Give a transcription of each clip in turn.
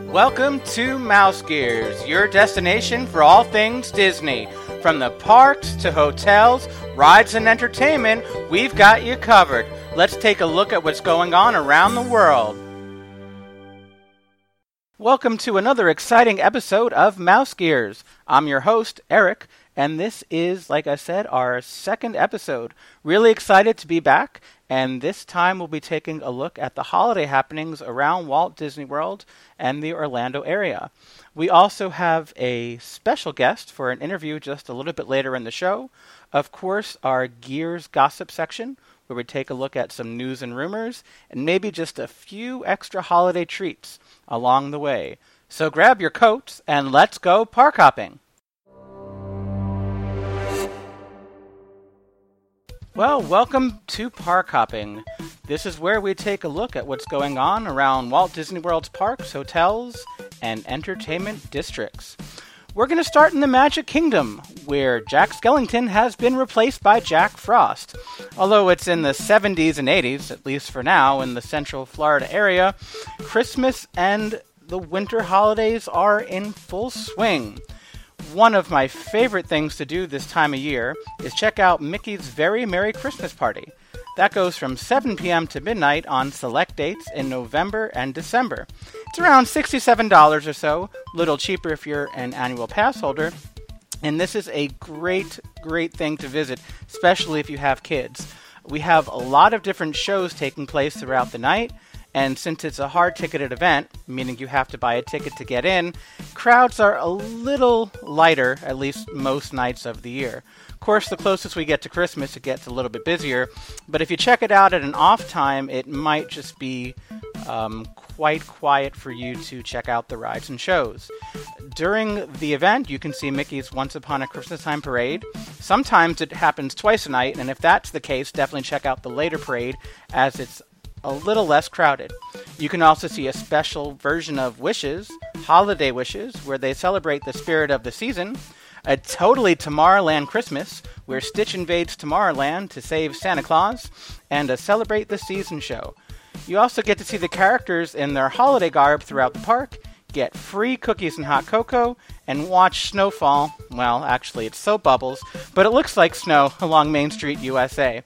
Welcome to Mouse Gears, your destination for all things Disney. From the parks to hotels, rides, and entertainment, we've got you covered. Let's take a look at what's going on around the world. Welcome to another exciting episode of Mouse Gears. I'm your host, Eric, and this is, like I said, our second episode. Really excited to be back, and this time we'll be taking a look at the holiday happenings around Walt Disney World and the Orlando area. We also have a special guest for an interview just a little bit later in the show. Of course, our Gears Gossip section, where we take a look at some news and rumors, and maybe just a few extra holiday treats along the way. So grab your coats and let's go park hopping. Well, welcome to Park Hopping. This is where we take a look at what's going on around Walt Disney World's parks, hotels, and entertainment districts. We're going to start in the Magic Kingdom, where Jack Skellington has been replaced by Jack Frost. Although it's in the 70s and 80s, at least for now, in the Central Florida area, Christmas and the winter holidays are in full swing. One of my favorite things to do this time of year is check out Mickey's Very Merry Christmas Party. That goes from 7 p.m. to midnight on select dates in November and December. It's around $67 or so, a little cheaper if you're an annual pass holder. And this is a great thing to visit, especially if you have kids. We have a lot of different shows taking place throughout the night. And since it's a hard-ticketed event, meaning you have to buy a ticket to get in, crowds are a little lighter, at least most nights of the year. Of course, the closest we get to Christmas, it gets a little bit busier. But if you check it out at an off time, it might just be quite quiet for you to check out the rides and shows. During the event, you can see Mickey's Once Upon a Christmas Time parade. Sometimes it happens twice a night, and if that's the case, definitely check out the later parade, as it's a little less crowded. You can also see a special version of Wishes, Holiday Wishes, where they celebrate the spirit of the season, a totally Tomorrowland Christmas, where Stitch invades Tomorrowland to save Santa Claus, and a Celebrate the Season show. You also get to see the characters in their holiday garb throughout the park, get free cookies and hot cocoa, and watch snowfall. Well, actually, it's soap bubbles, but it looks like snow along Main Street, USA.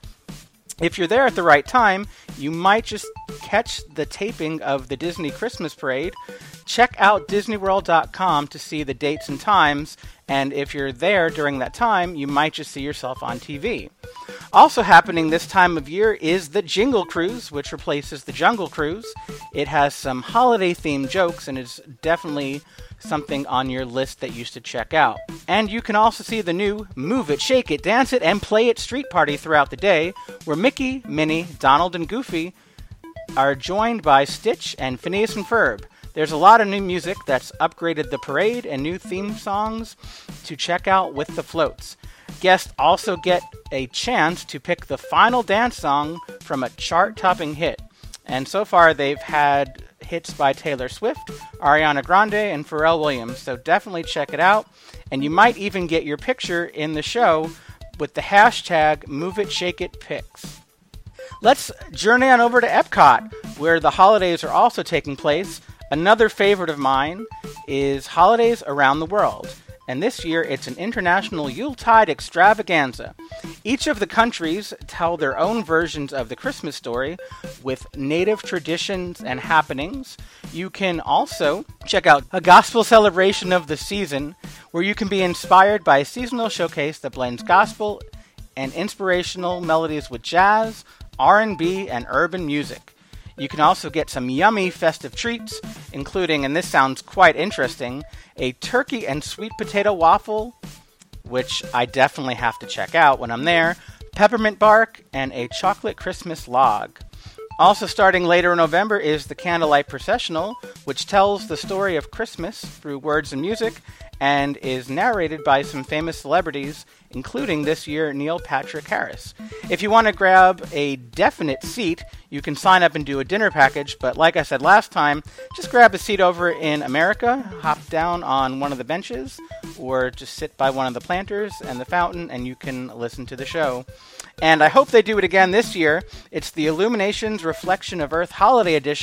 If you're there at the right time, you might just catch the taping of the Disney Christmas Parade. Check out DisneyWorld.com to see the dates and times, and if you're there during that time, you might just see yourself on TV. Also happening this time of year is the Jingle Cruise, which replaces the Jungle Cruise. It has some holiday-themed jokes, and is definitely something on your list that you should check out. And you can also see the new Move It, Shake It, Dance It, and Play It street party throughout the day, where Mickey, Minnie, Donald, and Goofy are joined by Stitch and Phineas and Ferb. There's a lot of new music that's upgraded the parade and new theme songs to check out with the floats. Guests also get a chance to pick the final dance song from a chart-topping hit. And so far they've had hits by Taylor Swift, Ariana Grande, and Pharrell Williams, so definitely check it out. And you might even get your picture in the show with the hashtag MoveItShakeItPics. Let's journey on over to Epcot, where the holidays are also taking place. Another favorite of mine is Holidays Around the World. And this year, it's an international Yuletide extravaganza. Each of the countries tell their own versions of the Christmas story with native traditions and happenings. You can also check out a gospel celebration of the season, where you can be inspired by a seasonal showcase that blends gospel and inspirational melodies with jazz, R&B, and urban music. You can also get some yummy festive treats, including, and this sounds quite interesting, a turkey and sweet potato waffle, which I definitely have to check out when I'm there, peppermint bark, and a chocolate Christmas log. Also starting later in November is the Candlelight Processional, which tells the story of Christmas through words and music, and is narrated by some famous celebrities, including this year Neil Patrick Harris. If you want to grab a definite seat, you can sign up and do a dinner package, but like I said last time, just grab a seat over in America, hop down on one of the benches, or just sit by one of the planters and the fountain, and you can listen to the show. And I hope they do it again this year. It's the Illuminations Reflection of Earth Holiday Edition,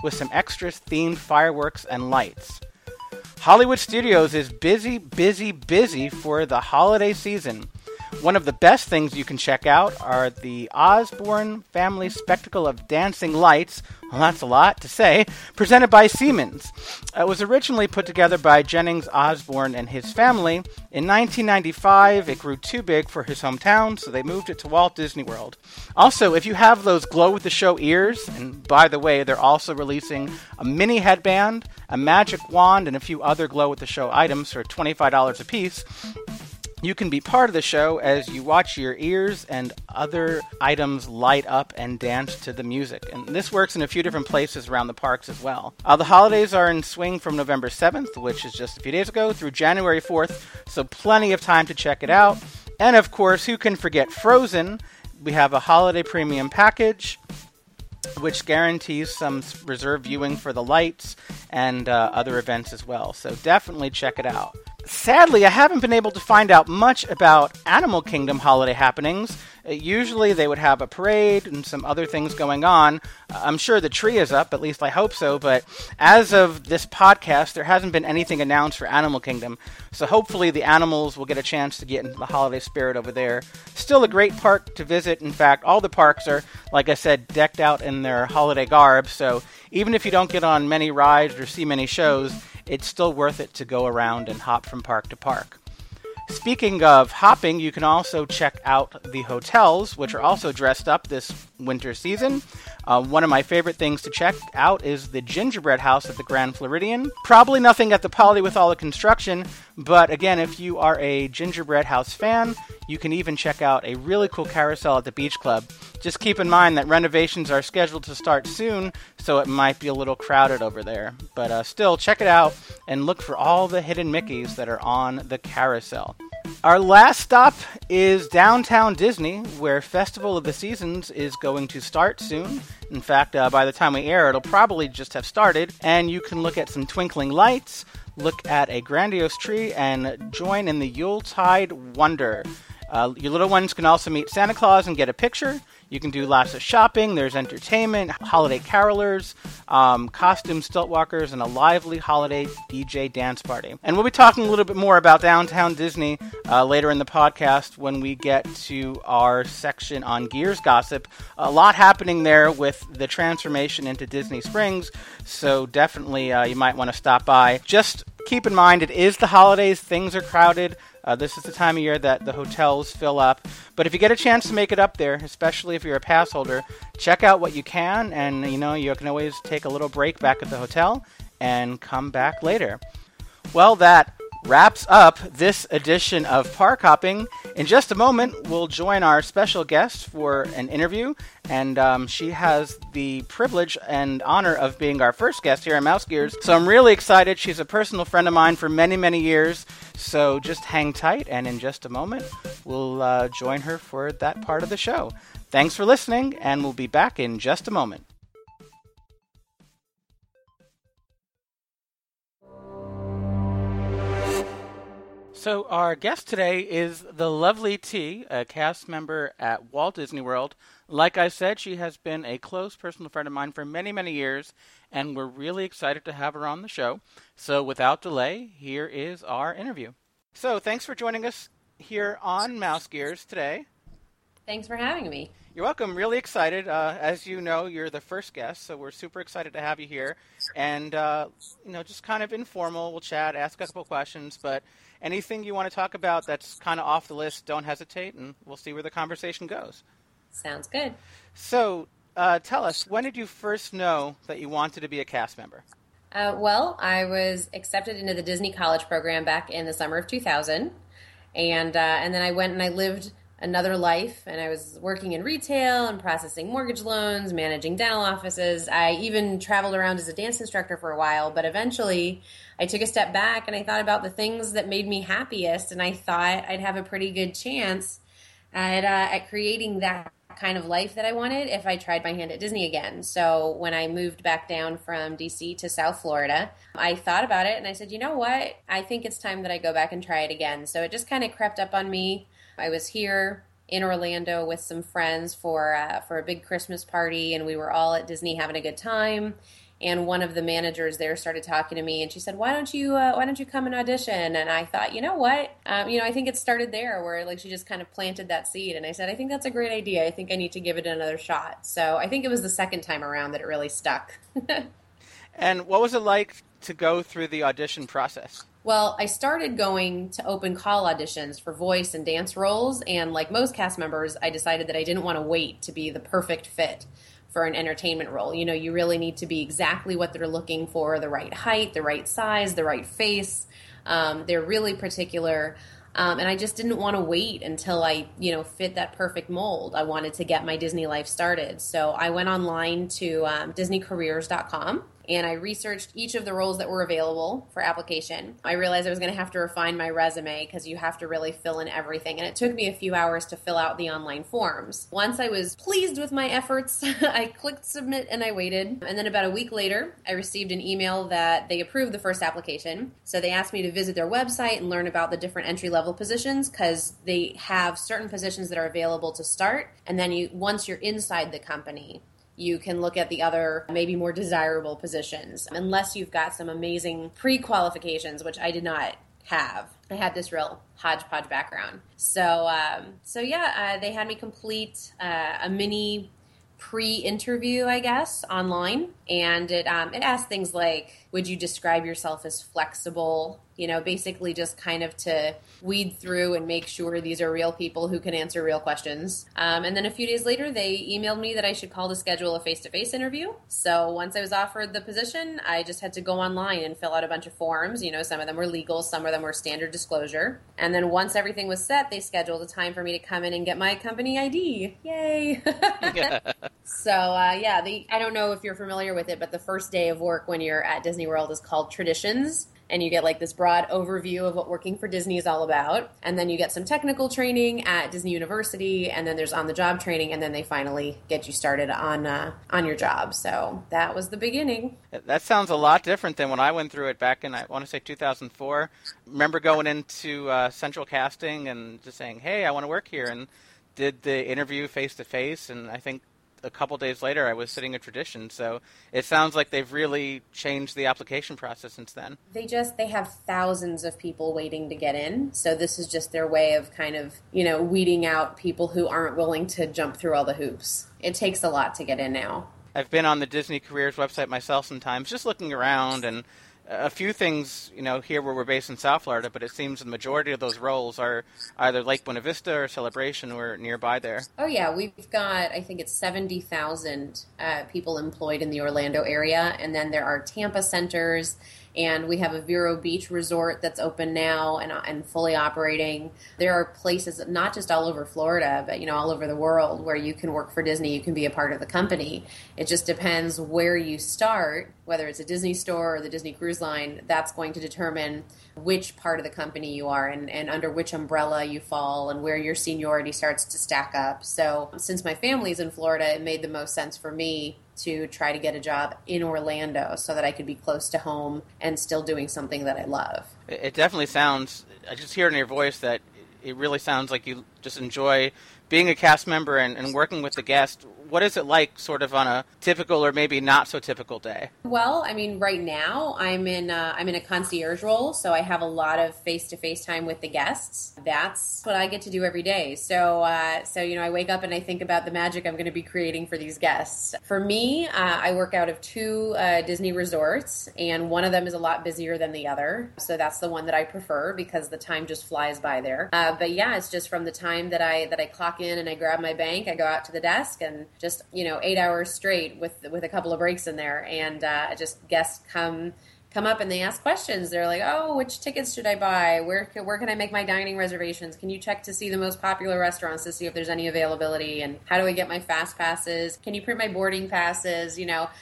with some extras themed fireworks and lights. Hollywood Studios is busy for the holiday season. One of the best things you can check out are the Osborne Family Spectacle of Dancing Lights, well, that's a lot to say, presented by Siemens. It was originally put together by Jennings Osborne and his family. In 1995, it grew too big for his hometown, so they moved it to Walt Disney World. Also, if you have those glow-with-the-show ears, and by the way, they're also releasing a mini headband, a magic wand, and a few other glow-with-the-show items for $25 a piece, you can be part of the show as you watch your ears and other items light up and dance to the music. And this works in a few different places around the parks as well. The holidays are in swing from November 7th, which is just a few days ago, through January 4th, so plenty of time to check it out. And of course, who can forget Frozen? We have a holiday premium package, which guarantees some reserved viewing for the lights and other events as well. So definitely check it out. Sadly, I haven't been able to find out much about Animal Kingdom holiday happenings. Usually they would have a parade and some other things going on. I'm sure the tree is up, at least I hope so, but as of this podcast, there hasn't been anything announced for Animal Kingdom, so hopefully the animals will get a chance to get into the holiday spirit over there. Still a great park to visit. In fact, all the parks are, like I said, decked out in their holiday garb, so even if you don't get on many rides or see many shows, it's still worth it to go around and hop from park to park. Speaking of hopping, you can also check out the hotels, which are also dressed up this winter season. One of my favorite things to check out is the Gingerbread House at the Grand Floridian. Probably nothing at the Poly with all the construction, but again, if you are a Gingerbread House fan, you can even check out a really cool carousel at the Beach Club. Just keep in mind that renovations are scheduled to start soon, so it might be a little crowded over there. But still, check it out and look for all the hidden Mickeys that are on the carousel. Our last stop is downtown Disney, where Festival of the Seasons is going to start soon. In fact, by the time we air, it'll probably just have started, and you can look at some twinkling lights, look at a grandiose tree, and join in the Yuletide Wonder. Your little ones can also meet Santa Claus and get a picture. You can do lots of shopping. There's entertainment, holiday carolers, costume stiltwalkers, and a lively holiday DJ dance party. And we'll be talking a little bit more about downtown Disney later in the podcast when we get to our section on Gears Gossip. A lot happening there with the transformation into Disney Springs, so definitely you might want to stop by. Just keep in mind, it is the holidays. Things are crowded. This is the time of year that the hotels fill up. But if you get a chance to make it up there, especially if you're a pass holder, check out what you can. And, you can always take a little break back at the hotel and come back later. Well, that wraps up this edition of Park Hopping. In just a moment, we'll join our special guest for an interview, and she has the privilege and honor of being our first guest here at Mouse Gears. So I'm really excited. She's a personal friend of mine for many, many years, so just hang tight, and in just a moment, we'll join her for that part of the show. Thanks for listening, and we'll be back in just a moment. So our guest today is the lovely T, a cast member at Walt Disney World. Like I said, she has been a close personal friend of mine for many, many years, and we're really excited to have her on the show. So without delay, here is our interview. So thanks for joining us here on Mouse Gears today. Thanks for having me. You're welcome. Really excited. As you know, you're the first guest, so we're super excited to have you here. And, just kind of informal. We'll chat, ask a couple questions, but anything you want to talk about that's kind of off the list, don't hesitate, and we'll see where the conversation goes. Sounds good. So, tell us, when did you first know that you wanted to be a cast member? Well, I was accepted into the Disney College program back in the summer of 2000, and then I went and I lived another life, and I was working in retail and processing mortgage loans, managing dental offices. I even traveled around as a dance instructor for a while, but eventually I took a step back and I thought about the things that made me happiest, and I thought I'd have a pretty good chance at creating that kind of life that I wanted if I tried my hand at Disney again. So when I moved back down from DC to South Florida, I thought about it and I said, you know what? I think it's time that I go back and try it again. So it just kind of crept up on me. I was here in Orlando with some friends for a big Christmas party, and we were all at Disney having a good time. And one of the managers there started talking to me, and she said, why don't you come and audition? And I thought, you know what? I think it started there, where like she just kind of planted that seed. And I said, I think that's a great idea. I think I need to give it another shot. So I think it was the second time around that it really stuck. And what was it like to go through the audition process? Well, I started going to open call auditions for voice and dance roles, and like most cast members, I decided that I didn't want to wait to be the perfect fit for an entertainment role. You know, you really need to be exactly what they're looking for, the right height, the right size, the right face. They're really particular. And I just didn't want to wait until I, fit that perfect mold. I wanted to get my Disney life started. So I went online to DisneyCareers.com, and I researched each of the roles that were available for application. I realized I was going to have to refine my resume because you have to really fill in everything. And it took me a few hours to fill out the online forms. Once I was pleased with my efforts, I clicked submit and I waited. And then about a week later, I received an email that they approved the first application. So they asked me to visit their website and learn about the different entry-level positions, because they have certain positions that are available to start. And then once you're inside the company, you can look at the other, maybe more desirable positions, unless you've got some amazing pre-qualifications, which I did not have. I had this real hodgepodge background. So they had me complete a mini pre-interview, I guess, online. And it asked things like, would you describe yourself as flexible? Basically just kind of to weed through and make sure these are real people who can answer real questions. And then a few days later, they emailed me that I should call to schedule a face-to-face interview. So once I was offered the position, I just had to go online and fill out a bunch of forms. Some of them were legal, some of them were standard disclosure. And then once everything was set, they scheduled a time for me to come in and get my company ID. Yay! So, I don't know if you're familiar with it, but the first day of work when you're at Disney World is called Traditions. And you get like this broad overview of what working for Disney is all about. And then you get some technical training at Disney University, and then there's on-the-job training, and then they finally get you started on your job. So that was the beginning. That sounds a lot different than when I went through it back in, I want to say, 2004. Remember going into Central Casting and just saying, hey, I want to work here, and did the interview face-to-face, and I think a couple days later, I was sitting at Tradition. So it sounds like they've really changed the application process since then. They have thousands of people waiting to get in. So this is just their way of kind of, weeding out people who aren't willing to jump through all the hoops. It takes a lot to get in now. I've been on the Disney Careers website myself sometimes, just looking around, and a few things, here where we're based in South Florida, but it seems the majority of those roles are either Lake Buena Vista or Celebration or nearby there. Oh, yeah. We've got, I think it's 70,000 people employed in the Orlando area, and then there are Tampa centers, and we have a Vero Beach resort that's open now and fully operating. There are places, not just all over Florida, but, all over the world where you can work for Disney, you can be a part of the company. It just depends where you start, whether it's a Disney store or the Disney Cruise Line. That's going to determine which part of the company you are and under which umbrella you fall and where your seniority starts to stack up. So since my family's in Florida, it made the most sense for me to try to get a job in Orlando so that I could be close to home and still doing something that I love. It definitely sounds, I just hear in your voice that it really sounds like you just enjoy being a cast member and working with the guest. What is it like sort of on a typical or maybe not so typical day? Well, right now I'm in a concierge role, so I have a lot of face-to-face time with the guests. That's what I get to do every day. So I wake up and I think about the magic I'm going to be creating for these guests. For me, I work out of two Disney resorts, and one of them is a lot busier than the other. So that's the one that I prefer because the time just flies by there. But yeah, it's just from the time that I clock in and I grab my bank, I go out to the desk and just 8 hours straight with a couple of breaks in there, and just guests come up and they ask questions. They're like, oh, which tickets should I buy? Where can I make my dining reservations? Can you check to see the most popular restaurants to see if there's any availability? And how do I get my fast passes? Can you print my boarding passes?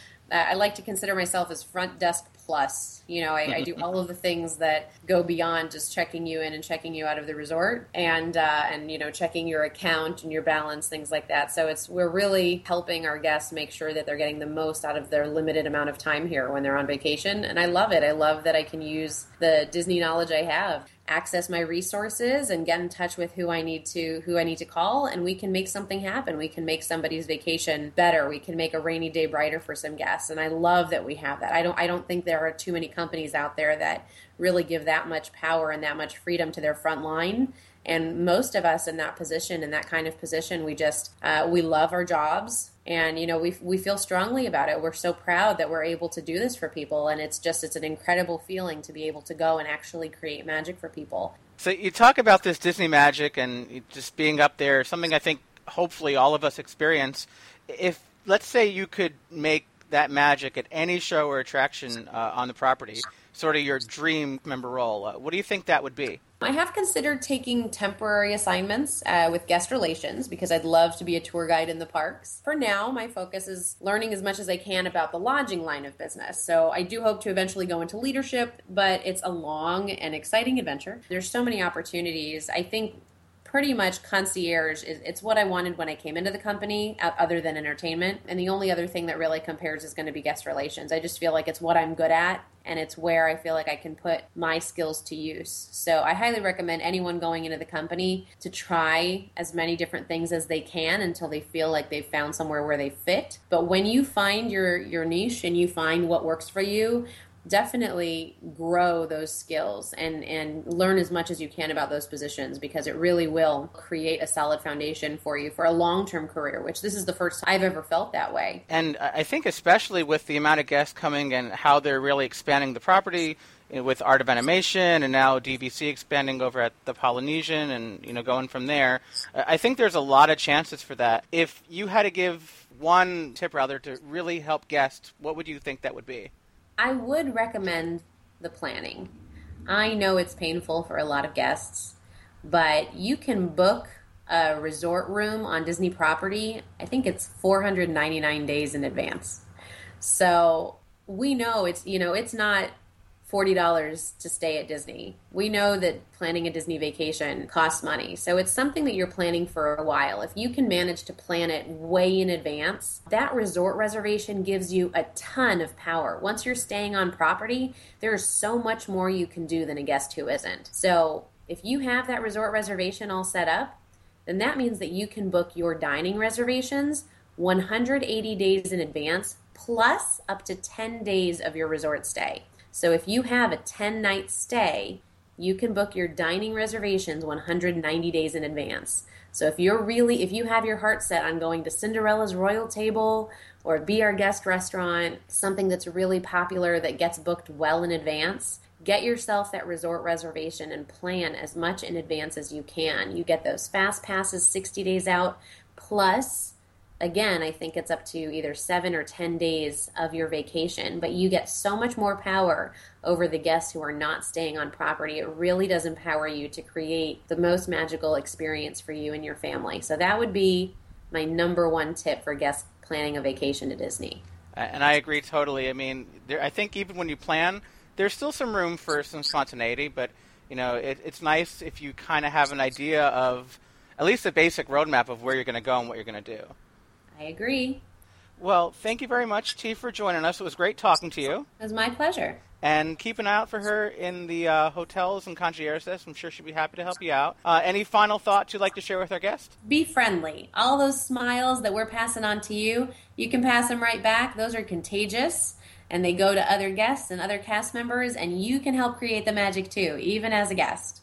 I like to consider myself as front desk plus. I do all of the things that go beyond just checking you in and checking you out of the resort, and checking your account and your balance, things like that. So we're really helping our guests make sure that they're getting the most out of their limited amount of time here when they're on vacation, and I love it. I love that I can use the Disney knowledge I have access my resources and get in touch with who I need to call, and we can make something happen. We can make somebody's vacation better. We can make a rainy day brighter for some guests. And I love that we have that. I don't think there are too many companies out there that really give that much power and that much freedom to their front line. And most of us in that position, in that kind of position, we love our jobs, and we feel strongly about it. We're so proud that we're able to do this for people, and it's an incredible feeling to be able to go and actually create magic for people. So you talk about this Disney magic and just being up there, something I think hopefully all of us experience. If, let's say, you could make that magic at any show or attraction on the property, sort of your dream member role, what do you think that would be? I have considered taking temporary assignments with guest relations because I'd love to be a tour guide in the parks. For now, my focus is learning as much as I can about the lodging line of business. So I do hope to eventually go into leadership, but it's a long and exciting adventure. There's so many opportunities. I think pretty much concierge it's what I wanted when I came into the company, other than entertainment. And the only other thing that really compares is going to be guest relations. I just feel like it's what I'm good at, and it's where I feel like I can put my skills to use. So I highly recommend anyone going into the company to try as many different things as they can until they feel like they've found somewhere where they fit. But when you find your niche and you find what works for you, definitely grow those skills and learn as much as you can about those positions, because it really will create a solid foundation for you for a long-term career, which this is the first time I've ever felt that way. And I think especially with the amount of guests coming and how they're really expanding the property with Art of Animation and now DVC expanding over at the Polynesian and going from there, I think there's a lot of chances for that. If you had to give one tip to really help guests, what would you think that would be? I would recommend the planning. I know it's painful for a lot of guests, but you can book a resort room on Disney property. I think it's 499 days in advance. So we know it's not $40 to stay at Disney. We know that planning a Disney vacation costs money. So it's something that you're planning for a while. If you can manage to plan it way in advance, that resort reservation gives you a ton of power. Once you're staying on property, there's so much more you can do than a guest who isn't. So if you have that resort reservation all set up, then that means that you can book your dining reservations 180 days in advance, plus up to 10 days of your resort stay. So if you have a 10-night stay, you can book your dining reservations 190 days in advance. So if you have your heart set on going to Cinderella's Royal Table or Be Our Guest restaurant, something that's really popular that gets booked well in advance, get yourself that resort reservation and plan as much in advance as you can. You get those fast passes 60 days out, plus again, I think it's up to either 7 or 10 days of your vacation, but you get so much more power over the guests who are not staying on property. It really does empower you to create the most magical experience for you and your family. So that would be my number one tip for guests planning a vacation to Disney. And I agree totally. I mean, I think even when you plan, there's still some room for some spontaneity, but it's nice if you kind of have an idea of at least a basic roadmap of where you're going to go and what you're going to do. I agree. Well, thank you very much, T, for joining us. It was great talking to you. It was my pleasure. And keep an eye out for her in the hotels and concierge desk. I'm sure she'll be happy to help you out. Any final thoughts you'd like to share with our guest? Be friendly. All those smiles that we're passing on to you, you can pass them right back. Those are contagious, and they go to other guests and other cast members, and you can help create the magic too, even as a guest.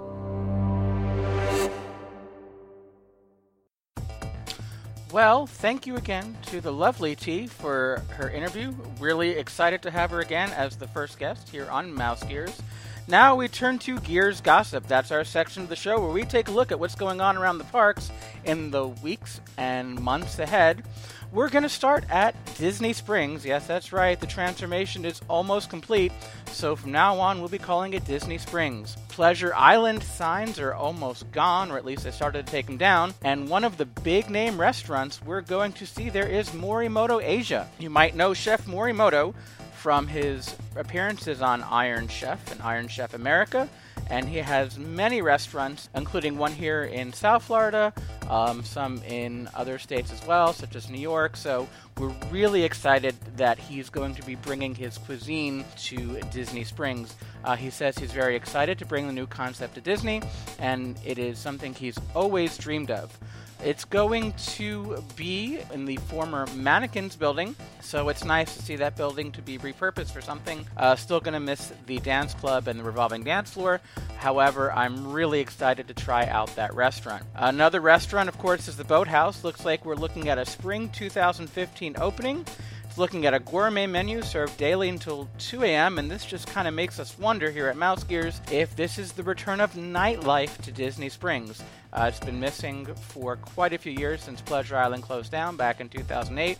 Well, thank you again to the lovely T for her interview. Really excited to have her again as the first guest here on Mouse Gears. Now we turn to Gears Gossip. That's our section of the show where we take a look at what's going on around the parks in the weeks and months ahead. We're going to start at Disney Springs. Yes, that's right. The transformation is almost complete. So from now on, we'll be calling it Disney Springs. Pleasure Island signs are almost gone, or at least they started to take them down. And one of the big name restaurants we're going to see there is Morimoto Asia. You might know Chef Morimoto from his appearances on Iron Chef and Iron Chef America, and he has many restaurants, including one here in South Florida, some in other states as well, such as New York. So we're really excited that he's going to be bringing his cuisine to Disney Springs. He says he's very excited to bring the new concept to Disney, and it is something he's always dreamed of. It's going to be in the former Mannequins building, so it's nice to see that building to be repurposed for something. Still going to miss the dance club and the revolving dance floor. However, I'm really excited to try out that restaurant. Another restaurant, of course, is the Boathouse. Looks like we're looking at a spring 2015 opening. It's looking at a gourmet menu served daily until 2 a.m., and this just kind of makes us wonder here at Mouse Gears if this is the return of nightlife to Disney Springs. It's been missing for quite a few years since Pleasure Island closed down back in 2008,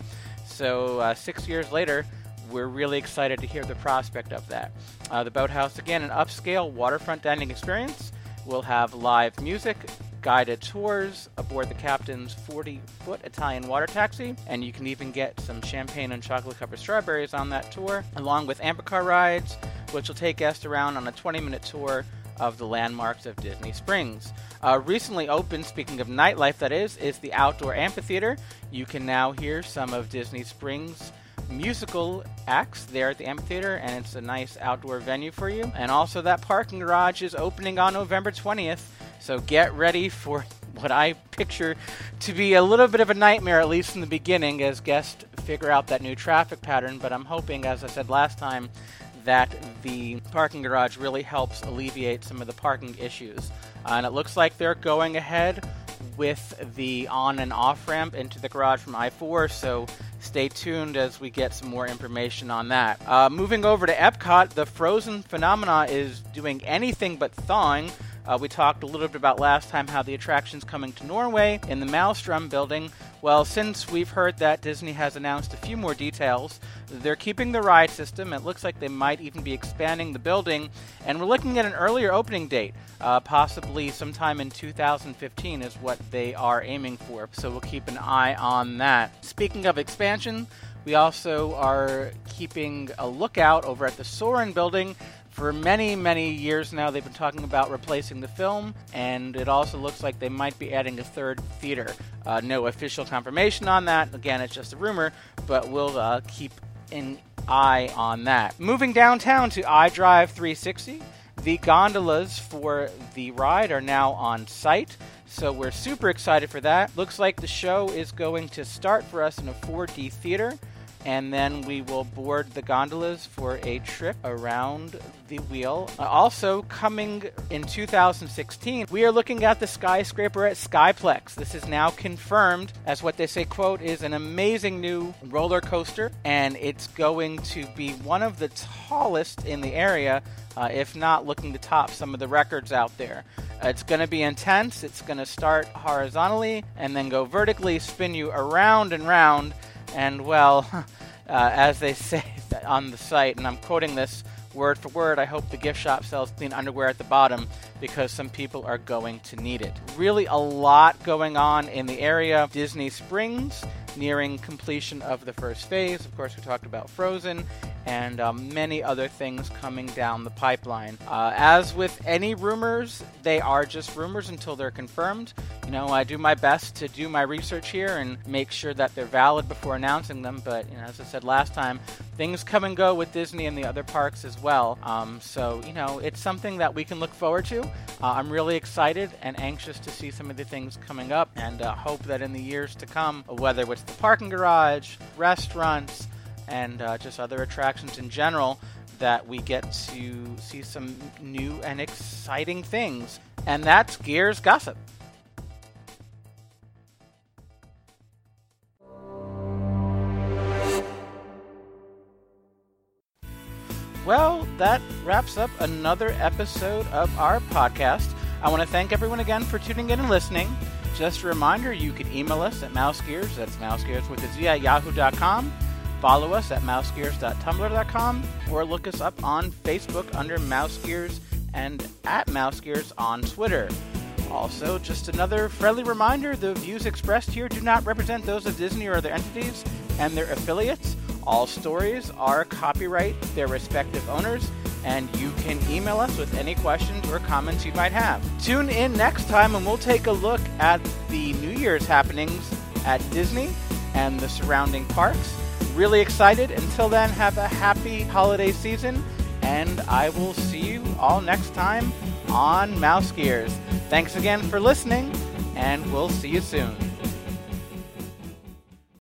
so 6 years later, we're really excited to hear the prospect of that. The Boathouse, again, an upscale waterfront dining experience. We'll have live music, guided tours aboard the captain's 40-foot Italian water taxi, and you can even get some champagne and chocolate-covered strawberries on that tour, along with amber car rides, which will take guests around on a 20-minute tour of the landmarks of Disney Springs. Recently opened, speaking of nightlife that is the outdoor amphitheater. You can now hear some of Disney Springs' musical acts there at the amphitheater, and it's a nice outdoor venue for you. And also that parking garage is opening on November 20th, so get ready for what I picture to be a little bit of a nightmare, at least in the beginning, as guests figure out that new traffic pattern. But I'm hoping, as I said last time, that the parking garage really helps alleviate some of the parking issues. And it looks like they're going ahead with the on and off ramp into the garage from I-4, so stay tuned as we get some more information on that. Moving over to Epcot, the Frozen phenomena is doing anything but thawing. We talked a little bit about last time how the attraction's coming to Norway in the Maelstrom building. Well, since we've heard that Disney has announced a few more details, they're keeping the ride system. It looks like they might even be expanding the building, and we're looking at an earlier opening date, possibly sometime in 2015 is what they are aiming for, so we'll keep an eye on that. Speaking of expansion, we also are keeping a lookout over at the Soarin' building. For many, many years now, they've been talking about replacing the film, and it also looks like they might be adding a third theater. No official confirmation on that. Again, it's just a rumor, but we'll keep an eye on that. Moving downtown to iDrive 360, the gondolas for the ride are now on site, so we're super excited for that. Looks like the show is going to start for us in a 4D theater, and then we will board the gondolas for a trip around the wheel. Also coming in 2016, we are looking at the skyscraper at Skyplex. This is now confirmed as what they say, quote, is an amazing new roller coaster, and it's going to be one of the tallest in the area, if not looking to top some of the records out there. It's going to be intense. It's going to start horizontally and then go vertically, spin you around and round. And, well, as they say on the site, and I'm quoting this word for word, I hope the gift shop sells clean underwear at the bottom because some people are going to need it. Really a lot going on in the area. Disney Springs nearing completion of the first phase. Of course, we talked about Frozen and many other things coming down the pipeline. As with any rumors, they are just rumors until they're confirmed. You know, I do my best to do my research here and make sure that they're valid before announcing them, but you know, as I said last time, things come and go with Disney and the other parks as well. So, you know, it's something that we can look forward to. I'm really excited and anxious to see some of the things coming up, and hope that in the years to come, whether it's the parking garage, restaurants, and just other attractions in general, that we get to see some new and exciting things. And that's Gears Gossip. Well, that wraps up another episode of our podcast. I want to thank everyone again for tuning in and listening. Just a reminder, you can email us at mousegears, that's mousegears with a Z, at yahoo.com. Follow us at mousegears.tumblr.com, or look us up on Facebook under Mousegears and at Mousegears on Twitter. Also, just another friendly reminder, the views expressed here do not represent those of Disney or other entities and their affiliates. All stories are copyright their respective owners, and you can email us with any questions or comments you might have. Tune in next time and we'll take a look at the New Year's happenings at Disney and the surrounding parks. Really excited. Until then, have a happy holiday season, and I will see you all next time on Mouse Gears. Thanks again for listening, and we'll see you soon.